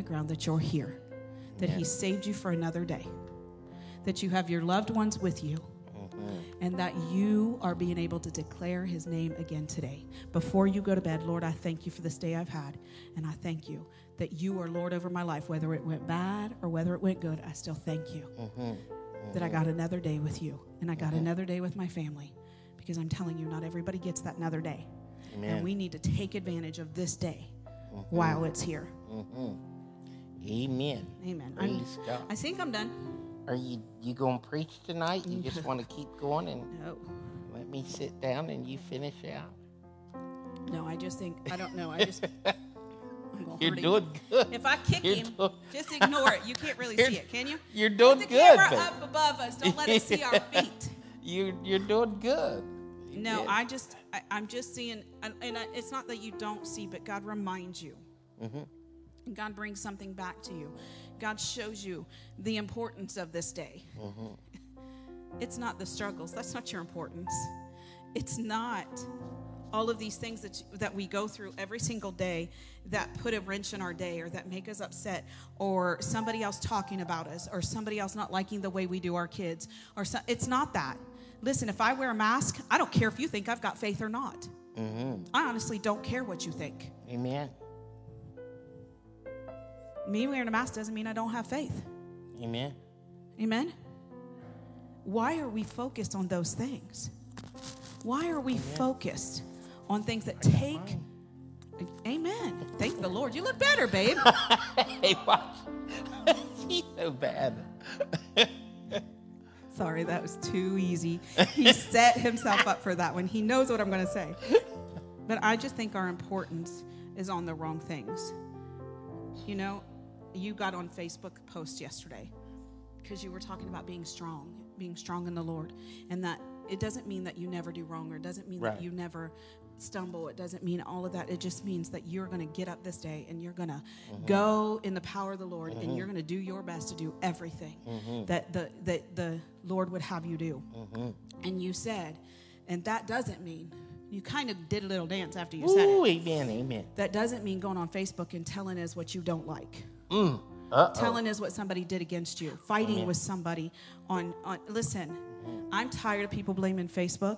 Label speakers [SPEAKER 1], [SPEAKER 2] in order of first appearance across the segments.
[SPEAKER 1] ground that you're here, that He saved you for another day, that you have your loved ones with you, and that you are being able to declare His name again today. Before you go to bed, Lord, I thank you for this day I've had, and I thank you that you are Lord over my life. Whether it went bad or whether it went good, I still thank you that I got another day with you, and I got another day with my family, because I'm telling you, not everybody gets that another day.
[SPEAKER 2] Amen.
[SPEAKER 1] And we need to take advantage of this day while it's here.
[SPEAKER 2] Amen.
[SPEAKER 1] Amen.
[SPEAKER 2] Praise God.
[SPEAKER 1] I think I'm done.
[SPEAKER 2] Are you going to preach tonight? You just want to keep going and
[SPEAKER 1] No.
[SPEAKER 2] let me sit down and you finish out?
[SPEAKER 1] No, I just think, I don't know. I'm gonna
[SPEAKER 2] You're
[SPEAKER 1] hurt him.
[SPEAKER 2] doing good.
[SPEAKER 1] If I kick him, just ignore it. You can't really see it, can you?
[SPEAKER 2] You're doing
[SPEAKER 1] Put the
[SPEAKER 2] good,
[SPEAKER 1] camera
[SPEAKER 2] babe.
[SPEAKER 1] up above us. Don't let us see our feet.
[SPEAKER 2] You're doing good.
[SPEAKER 1] No,
[SPEAKER 2] Yeah.
[SPEAKER 1] I'm just seeing, it's not that you don't see, but God reminds you. God brings something back to you. God shows you the importance of this day. It's not the struggles. That's not your importance. It's not all of these things that we go through every single day that put a wrench in our day, or that make us upset, or somebody else talking about us, or somebody else not liking the way we do our kids. It's not that. Listen, if I wear a mask, I don't care if you think I've got faith or not. I honestly don't care what you think.
[SPEAKER 2] Amen.
[SPEAKER 1] Me wearing a mask doesn't mean I don't have faith.
[SPEAKER 2] Amen.
[SPEAKER 1] Amen? Why are we focused on those things? Why are we focused on things that take... Amen. Thank the Lord. You look better, babe.
[SPEAKER 2] Hey, watch. She's so bad.
[SPEAKER 1] Sorry, that was too easy. He set himself up for that one. He knows what I'm going to say. But I just think our importance is on the wrong things. You know, you got on Facebook post yesterday because you were talking about being strong in the Lord. And that it doesn't mean that you never do wrong, or it doesn't mean that you never stumble. It doesn't mean all of that. It just means that you're going to get up this day and you're going to go in the power of the Lord, and you're going to do your best to do everything that the Lord would have you do. And you said, and that doesn't mean, you kind of did a little dance after you said it.
[SPEAKER 2] Amen, amen.
[SPEAKER 1] That doesn't mean going on Facebook and telling us what you don't like. Telling us what somebody did against you. Fighting with somebody on listen, I'm tired of people blaming Facebook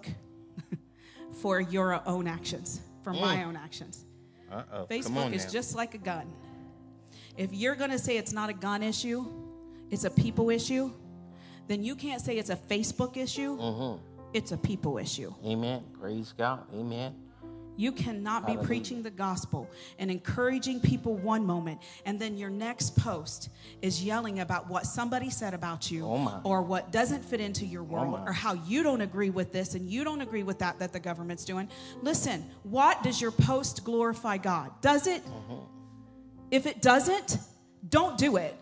[SPEAKER 1] for your own actions, for my own actions. Facebook is just like a gun. If you're going to say it's not a gun issue, it's a people issue, then you can't say it's a Facebook issue. It's a people issue.
[SPEAKER 2] Amen. Praise God. Amen.
[SPEAKER 1] You cannot be preaching the gospel and encouraging people one moment, and then your next post is yelling about what somebody said about you, or what doesn't fit into your world, or how you don't agree with this and you don't agree with that the government's doing. Listen, what does your post glorify God? Does it? If it doesn't, don't do it.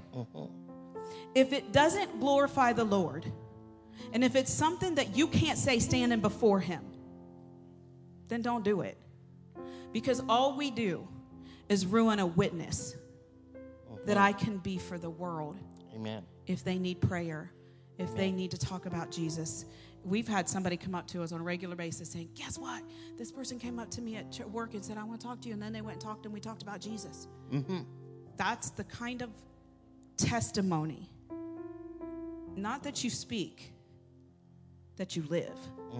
[SPEAKER 1] If it doesn't glorify the Lord, and if it's something that you can't say standing before Him, then don't do it. Because all we do is ruin a witness that I can be for the world.
[SPEAKER 2] Amen.
[SPEAKER 1] If they need prayer, if they need to talk about Jesus. We've had somebody come up to us on a regular basis saying, guess what? This person came up to me at work and said, I want to talk to you. And then they went and talked, and we talked about Jesus. That's the kind of testimony, not that you speak, that you live.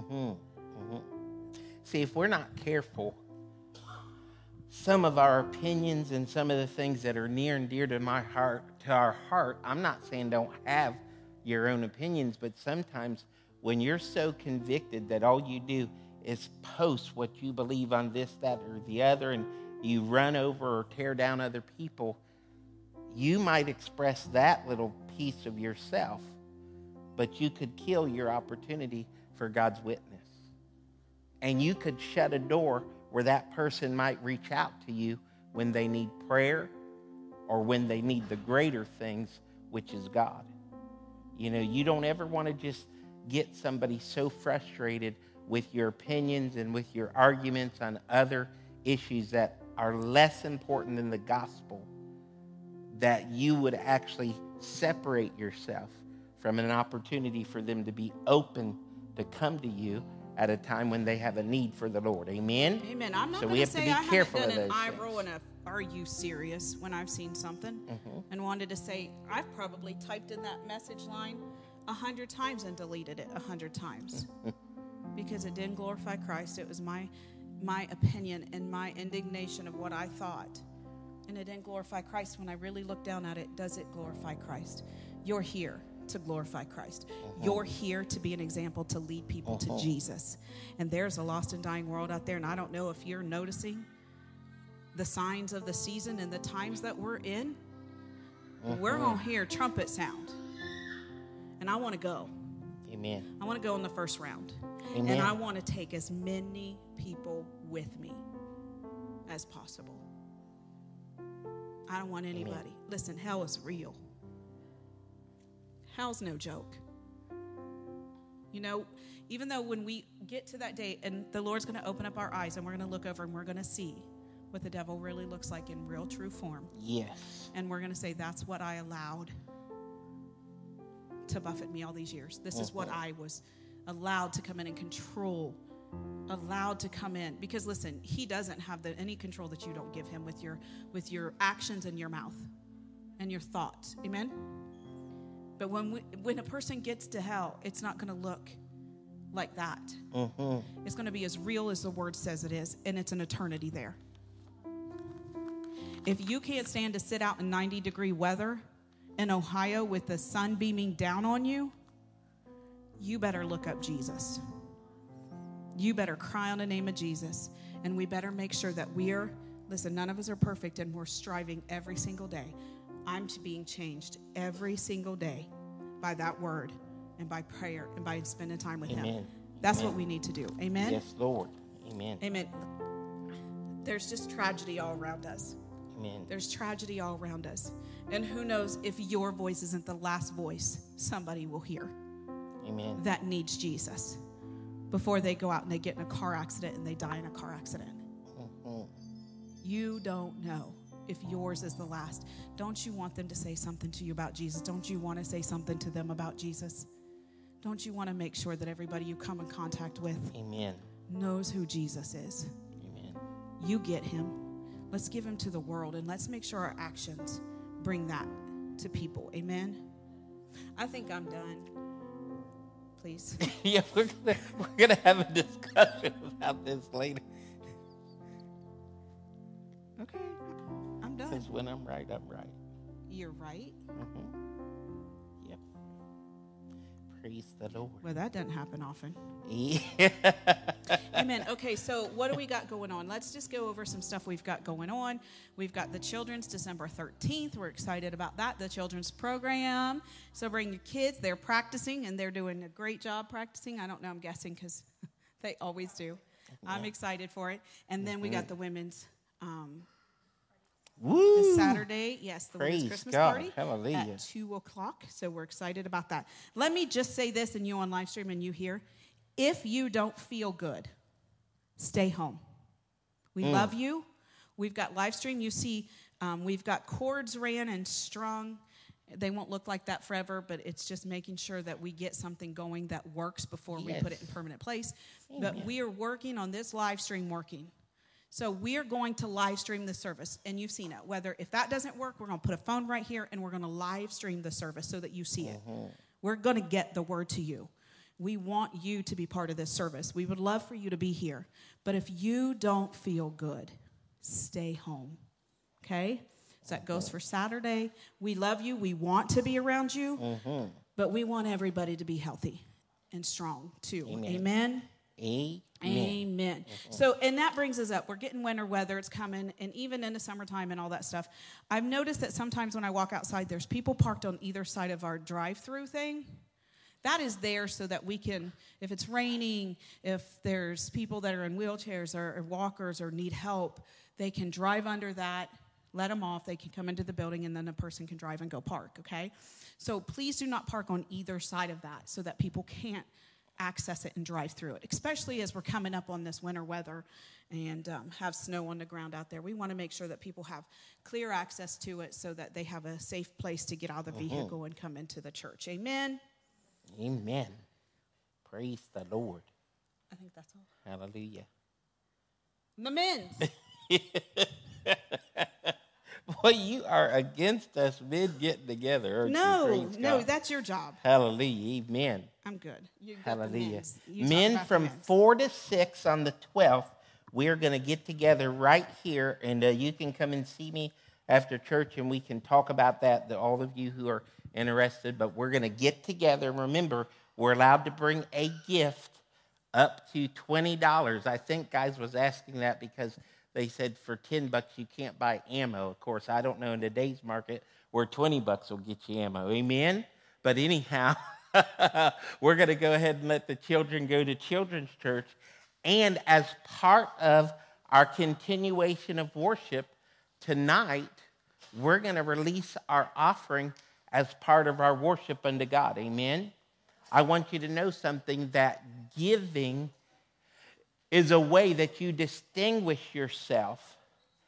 [SPEAKER 2] See, if we're not careful, some of our opinions and some of the things that are near and dear to our heart, I'm not saying don't have your own opinions, but sometimes when you're so convicted that all you do is post what you believe on this, that, or the other, and you run over or tear down other people, you might express that little piece of yourself, but you could kill your opportunity for God's witness. And you could shut a door where that person might reach out to you when they need prayer or when they need the greater things, which is God. You know, you don't ever want to just get somebody so frustrated with your opinions and with your arguments on other issues that are less important than the gospel, that you would actually separate yourself from an opportunity for them to be open to come to you at a time when they have a need for the Lord. Amen?
[SPEAKER 1] Amen. I'm not
[SPEAKER 2] so
[SPEAKER 1] going
[SPEAKER 2] we
[SPEAKER 1] to
[SPEAKER 2] have
[SPEAKER 1] say
[SPEAKER 2] to be
[SPEAKER 1] I
[SPEAKER 2] careful
[SPEAKER 1] haven't
[SPEAKER 2] of
[SPEAKER 1] done an
[SPEAKER 2] those
[SPEAKER 1] eye
[SPEAKER 2] things.
[SPEAKER 1] roll and an are you serious when I've seen something? And wanted to say, I've probably typed in that message line 100 times and deleted it 100 times because it didn't glorify Christ. It was my opinion and my indignation of what I thought. And it didn't glorify Christ. When I really look down at it, does it glorify Christ? You're here to glorify Christ. You're here to be an example, to lead people to Jesus. And there's a lost and dying world out there, and I don't know if you're noticing the signs of the season and the times that we're in. We're going to hear trumpet sound. And I want to go.
[SPEAKER 2] Amen.
[SPEAKER 1] I want to go in the first round.
[SPEAKER 2] Amen.
[SPEAKER 1] And I want to take as many people with me as possible. I don't want anybody. Amen. Listen, hell is real. Hell's no joke. You know, even though when we get to that day and the Lord's going to open up our eyes and we're going to look over and we're going to see what the devil really looks like in real true form.
[SPEAKER 2] Yes.
[SPEAKER 1] And we're going to say, that's what I allowed to buffet me all these years. This is what I was allowed to come in and control, allowed to come in. Because listen, he doesn't have any control that you don't give him with your actions and your mouth and your thoughts. Amen? But when a person gets to hell, it's not going to look like that. It's going to be as real as the word says it is, and it's an eternity there. If you can't stand to sit out in 90-degree weather in Ohio with the sun beaming down on you, you better look up Jesus. You better cry on the name of Jesus. And we better make sure that listen, none of us are perfect, and we're striving every single day. I'm being changed every single day by that word and by prayer and by spending time with him. That's what we need to do. Amen?
[SPEAKER 2] Yes, Lord. Amen.
[SPEAKER 1] Amen. There's just tragedy all around us.
[SPEAKER 2] Amen.
[SPEAKER 1] There's tragedy all around us. And who knows if your voice isn't the last voice somebody will hear.
[SPEAKER 2] Amen.
[SPEAKER 1] That needs Jesus before they go out and they get in a car accident and they die in a car accident. You don't know if yours is the last. Don't you want them to say something to you about Jesus? Don't you want to say something to them about Jesus? Don't you want to make sure that everybody you come in contact with knows who Jesus is?
[SPEAKER 2] Amen.
[SPEAKER 1] You get him. Let's give him to the world, and let's make sure our actions bring that to people. Amen? I think I'm done. Please.
[SPEAKER 2] Yeah, we're gonna have a discussion about this later.
[SPEAKER 1] Okay, I'm done.
[SPEAKER 2] Because when I'm right, I'm right.
[SPEAKER 1] You're right?
[SPEAKER 2] Yep. Praise the Lord.
[SPEAKER 1] Well, that doesn't happen often.
[SPEAKER 2] Yeah.
[SPEAKER 1] Amen. Okay, so what do we got going on? Let's just go over some stuff we've got going on. We've got the Children's December 13th. We're excited about that, the children's program. So bring your kids. They're practicing, and they're doing a great job practicing. I don't know, I'm guessing, because they always do. Yeah. I'm excited for it. And then we got the women's this Saturday. Yes, the women's Christmas party.
[SPEAKER 2] Hallelujah.
[SPEAKER 1] At 2:00. So we're excited about that. Let me just say this, and you on live stream and you here. If you don't feel good, stay home. We love you. We've got live stream. You see, we've got cords ran and strung. They won't look like that forever, but it's just making sure that we get something going that works before we put it in permanent place. Amen. But we are working on this live stream working. So we are going to live stream the service, and you've seen it. If that doesn't work, we're going to put a phone right here, and we're going to live stream the service so that you see it. We're going to get the word to you. We want you to be part of this service. We would love for you to be here. But if you don't feel good, stay home, okay? So that goes for Saturday. We love you. We want to be around you, but we want everybody to be healthy and strong too. Amen? Amen. So, and that brings us up. We're getting winter weather. It's coming, and even in the summertime and all that stuff. I've noticed that sometimes when I walk outside, there's people parked on either side of our drive-through thing. That is there so that we can, if it's raining, if there's people that are in wheelchairs or walkers or need help, they can drive under that, let them off, they can come into the building, and then a person can drive and go park, okay? So please do not park on either side of that so that people can't access it and drive through it, especially as we're coming up on this winter weather and have snow on the ground out there. We want to make sure that people have clear access to it so that they have a safe place to get out of the vehicle and come into the church. Amen?
[SPEAKER 2] Amen. Praise the Lord.
[SPEAKER 1] I think that's all.
[SPEAKER 2] Hallelujah.
[SPEAKER 1] The men's.
[SPEAKER 2] Boy, you are against us mid getting together, aren't you?
[SPEAKER 1] No, that's your job.
[SPEAKER 2] Hallelujah. Amen.
[SPEAKER 1] I'm good. You got
[SPEAKER 2] Hallelujah.
[SPEAKER 1] the
[SPEAKER 2] Men from 4 to 6 on the 12th, we're going to get together right here, and you can come and see me after church, and we can talk about that, all of you who are interested. But we're going to get together. Remember, we're allowed to bring a gift up to $20. I think guys was asking that because they said for $10 you can't buy ammo. Of course, I don't know in today's market where $20 will get you ammo. Amen? But anyhow, we're going to go ahead and let the children go to children's church. And as part of our continuation of worship tonight, we're going to release our offering as part of our worship unto God. Amen? I want you to know something, that giving is a way that you distinguish yourself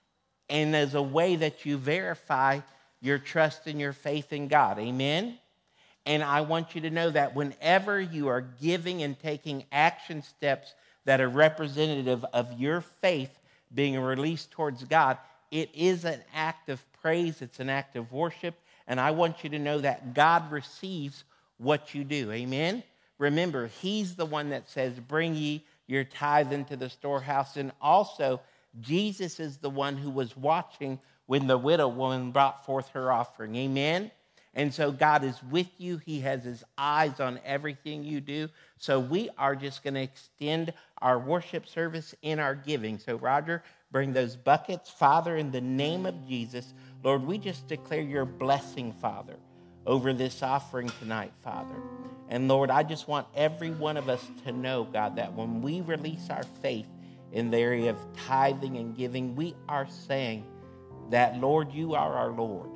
[SPEAKER 2] and is a way that you verify your trust and your faith in God. Amen? And I want you to know that whenever you are giving and taking action steps that are representative of your faith being released towards God, it is an act of praise. It's an act of worship. And I want you to know that God receives what you do. Amen? Remember, he's the one that says, bring ye your tithe into the storehouse. And also, Jesus is the one who was watching when the widow woman brought forth her offering. Amen? And so God is with you. He has his eyes on everything you do. So we are just going to extend our worship service in our giving. So Roger, bring those buckets. Father, in the name of Jesus, Lord, we just declare your blessing, Father, over this offering tonight, Father. And Lord, I just want every one of us to know, God, that when we release our faith in the area of tithing and giving, we are saying that, Lord, you are our Lord,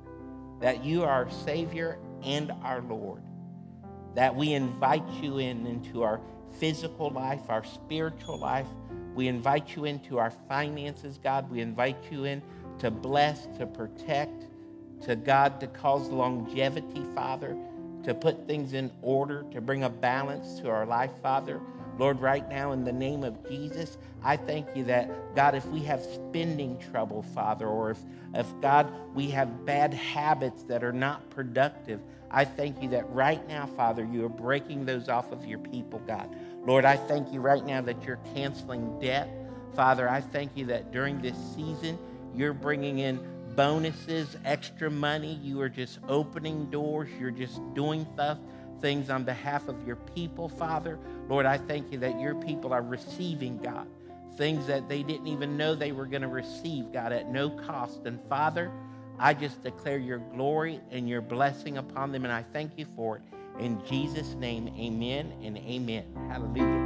[SPEAKER 2] that you are our Savior and our Lord, that we invite you into our physical life, our spiritual life. We invite you into our finances, God. We invite you in to bless, to protect, to God, to cause longevity, Father, to put things in order, to bring a balance to our life, Father. Lord, right now, in the name of Jesus, I thank you that, God, if we have spending trouble, Father, or if God, we have bad habits that are not productive, I thank you that right now, Father, you are breaking those off of your people, God. Lord, I thank you right now that you're canceling debt. Father, I thank you that during this season, you're bringing in bonuses, extra money. You are just opening doors. You're just doing things on behalf of your people, Father. Lord, I thank you that your people are receiving, God, things that they didn't even know they were going to receive, God, at no cost. And Father, I just declare your glory and your blessing upon them, and I thank you for it. In Jesus' name, amen and amen. Hallelujah.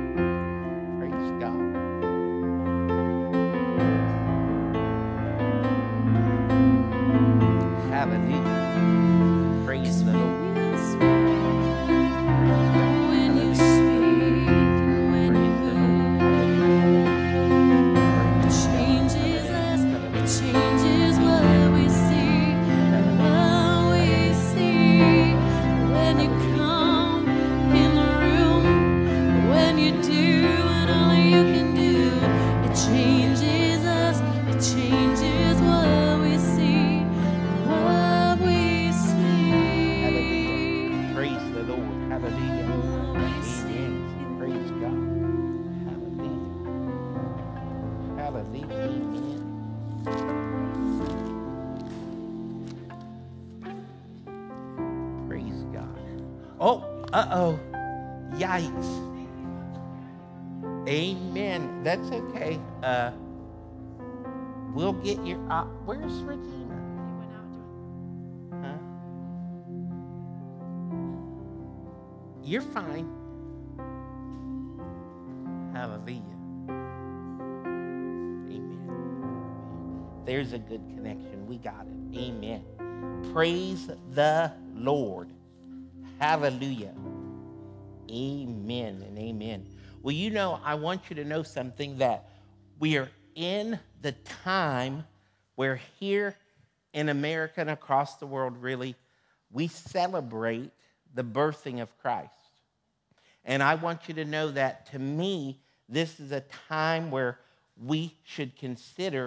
[SPEAKER 2] Praise God. Hallelujah. Praise the Lord. Uh-oh. Yikes. Amen. That's okay. We'll get your... where's Regina?
[SPEAKER 1] He went out doing...
[SPEAKER 2] Huh? You're fine. Hallelujah. Amen. There's a good connection. We got it. Amen. Praise the Lord. Hallelujah. Amen and amen. Well, you know, I want you to know something, that we are in the time where here in America and across the world, really, we celebrate the birthing of Christ. And I want you to know that, to me, this is a time where we should consider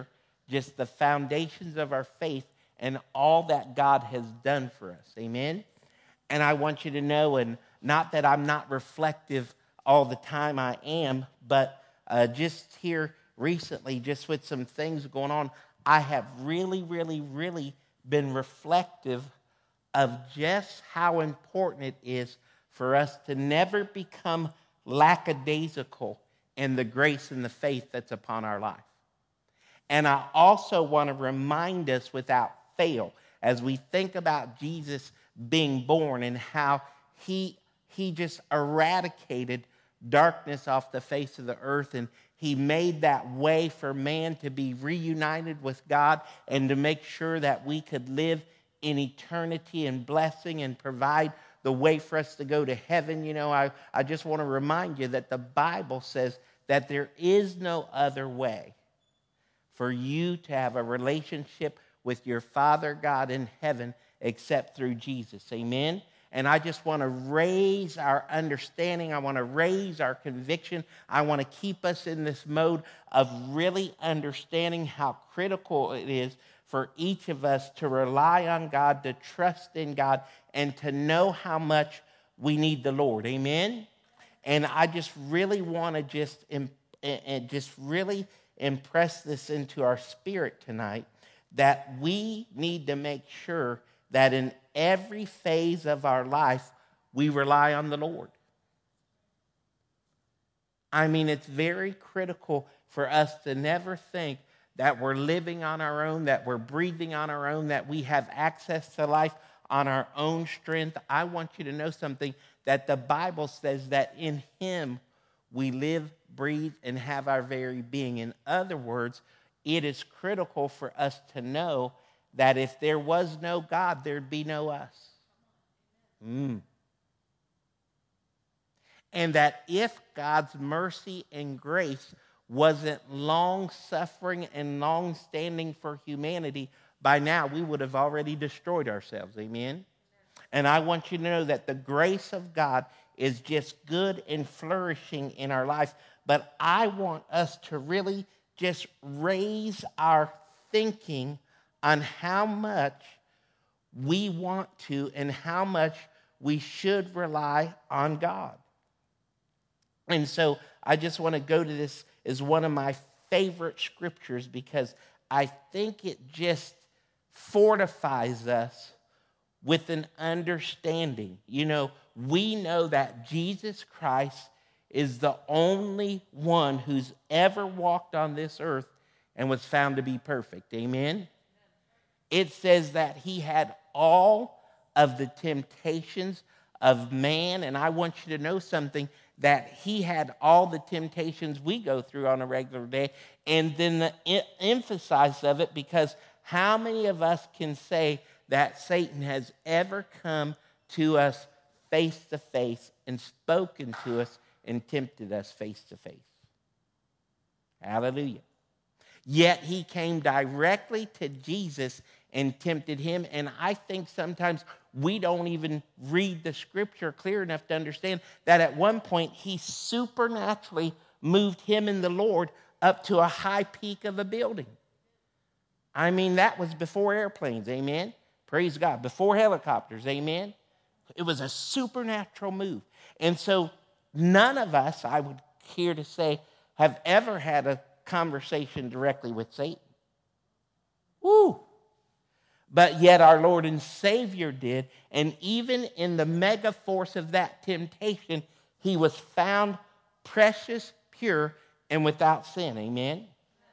[SPEAKER 2] just the foundations of our faith and all that God has done for us. Amen? And I want you to know, and not that I'm not reflective all the time, I am, but just here recently, just with some things going on, I have really, really, really been reflective of just how important it is for us to never become lackadaisical in the grace and the faith that's upon our life. And I also want to remind us without fail, as we think about Jesus being born and how he just eradicated darkness off the face of the earth, and he made that way for man to be reunited with God and to make sure that we could live in eternity and blessing and provide the way for us to go to heaven. You know, I just want to remind you that the Bible says that there is no other way for you to have a relationship with your Father God in heaven except through Jesus. Amen? And I just want to raise our understanding. I want to raise our conviction. I want to keep us in this mode of really understanding how critical it is for each of us to rely on God, to trust in God, and to know how much we need the Lord. Amen? And I just really want to just really impress this into our spirit tonight, that we need to make sure that in every phase of our life, we rely on the Lord. I mean, it's very critical for us to never think that we're living on our own, that we're breathing on our own, that we have access to life on our own strength. I want you to know something, that the Bible says that in Him we live, breathe, and have our very being. In other words, it is critical for us to know that if there was no God, there'd be no us. And that if God's mercy and grace wasn't long-suffering and long-standing for humanity, by now we would have already destroyed ourselves. Amen? And I want you to know that the grace of God is just good and flourishing in our life. But I want us to really just raise our thinking on how much we want to and how much we should rely on God. And so I just want to go to this as one of my favorite scriptures, because I think it just fortifies us with an understanding. You know, we know that Jesus Christ is the only one who's ever walked on this earth and was found to be perfect. Amen? It says that he had all of the temptations of man, and I want you to know something, that he had all the temptations we go through on a regular day, and then the emphasis of it, because how many of us can say that Satan has ever come to us face to face and spoken to us and tempted us face to face? Hallelujah. Yet he came directly to Jesus and tempted him. And I think sometimes we don't even read the scripture clear enough to understand that at one point he supernaturally moved him and the Lord up to a high peak of a building. I mean, that was before airplanes, amen? Praise God. Before helicopters, amen? It was a supernatural move. And so none of us, I would care to say, have ever had a conversation directly with Satan. Woo! But yet our Lord and Savior did, and even in the mega force of that temptation, he was found precious, pure, and without sin. Amen?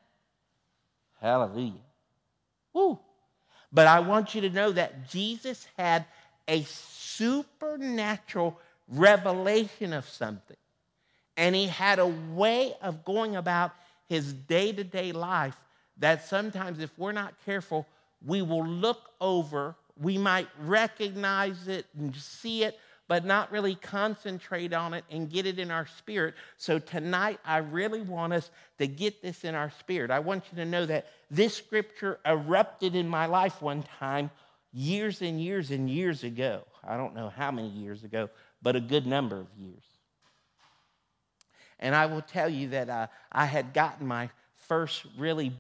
[SPEAKER 2] Hallelujah. Woo! But I want you to know that Jesus had a supernatural revelation of something. And he had a way of going about his day-to-day life that sometimes, if we're not careful, we will look over, we might recognize it and see it, but not really concentrate on it and get it in our spirit. So tonight, I really want us to get this in our spirit. I want you to know that this scripture erupted in my life one time years and years and years ago. I don't know how many years ago, but a good number of years. And I will tell you that I had gotten my first really